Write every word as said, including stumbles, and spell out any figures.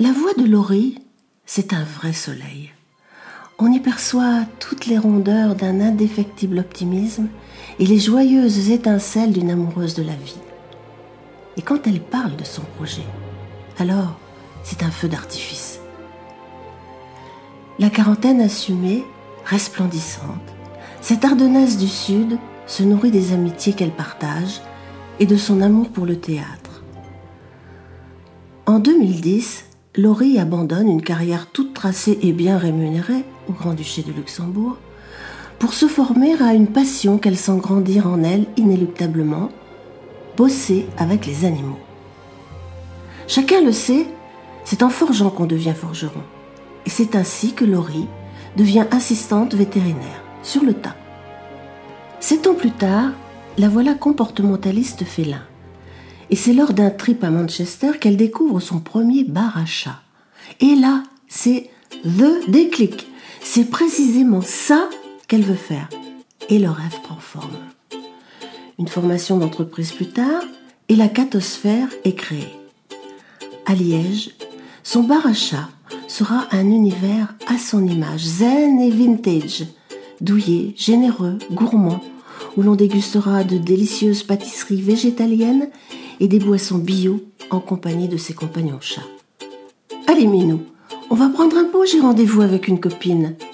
La voix de Laurie, c'est un vrai soleil. On y perçoit toutes les rondeurs d'un indéfectible optimisme et les joyeuses étincelles d'une amoureuse de la vie. Et quand elle parle de son projet, alors c'est un feu d'artifice. La quarantaine assumée, resplendissante, cette Ardennaise du Sud se nourrit des amitiés qu'elle partage et de son amour pour le théâtre. En deux mille dix, Laurie abandonne une carrière toute tracée et bien rémunérée au Grand-Duché de Luxembourg pour se former à une passion qu'elle sent grandir en elle inéluctablement, bosser avec les animaux. Chacun le sait, c'est en forgeant qu'on devient forgeron. Et c'est ainsi que Laurie devient assistante vétérinaire, sur le tas. Sept ans plus tard, la voilà comportementaliste félin. Et c'est lors d'un trip à Manchester qu'elle découvre son premier bar à chat. Et là, c'est the déclic. C'est précisément ça qu'elle veut faire. Et le rêve prend forme. Une formation d'entreprise plus tard, et la catosphère est créée. À Liège, son bar à chat sera un univers à son image, zen et vintage, douillet, généreux, gourmand, où l'on dégustera de délicieuses pâtisseries végétaliennes et des boissons bio en compagnie de ses compagnons chats. Allez Minou, on va prendre un pot, j'ai rendez-vous avec une copine.